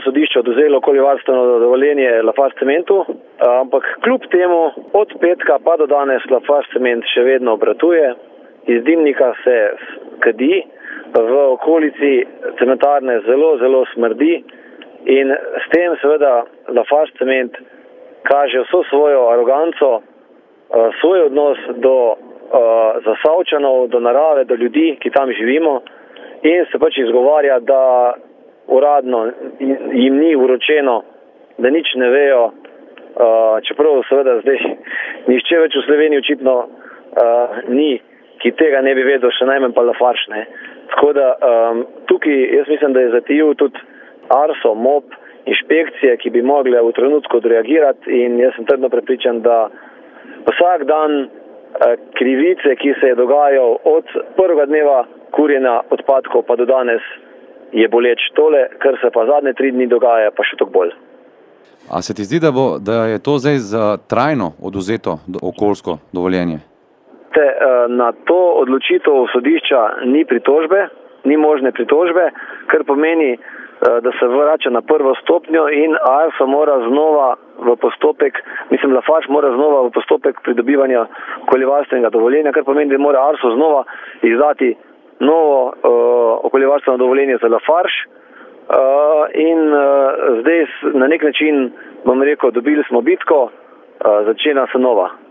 sodišče odvzelo okoljevarstveno dovoljenje Lafarge cementu, ampak kljub temu od petka pa do danes Lafarge cement še vedno obratuje, iz dimnika se kadi, v okolici cementarne zelo smrdi in s tem seveda Lafarge cement kaže vso svojo aroganco, svoj odnos do Zasavčanov, do narave, do ljudi, ki tam živimo, in se pač izgovarja, da uradno jim ni vročeno, da nič ne vejo, čeprav seveda zdaj nihče več v Sloveniji očitno ni, ki tega ne bi vedel, še najmanj pa Lafarge, ne. Tako da tukaj jaz mislim, da je zatajil tudi ARSO, MOP, inšpekcije, ki bi mogle v trenutku odreagirati, in jaz sem trdno prepričan, da vsak dan krivice, ki se je dogajal od prvega dneva kurjenja odpadkov pa do danes, je boleč. Tole, kar se pa zadnje 3 dni dogaja, pa še toliko bolj. A se ti zdi, da je to zdaj za trajno oduzeto okoljsko dovoljenje? Na to odločitev sodišča ni pritožbe, ni možne pritožbe, kar pomeni, da se vrača na prvo stopnjo in ARSO mora znova v postopek, Lafarge mora znova v postopek pridobivanja okoljevarstvenega dovoljenja, kar pomeni, da mora ARSO znova izdati novo okoljevarstveno dovoljenje za Lafarge in zdaj na nek način, bom rekel, dobili smo bitko, začenja se nova.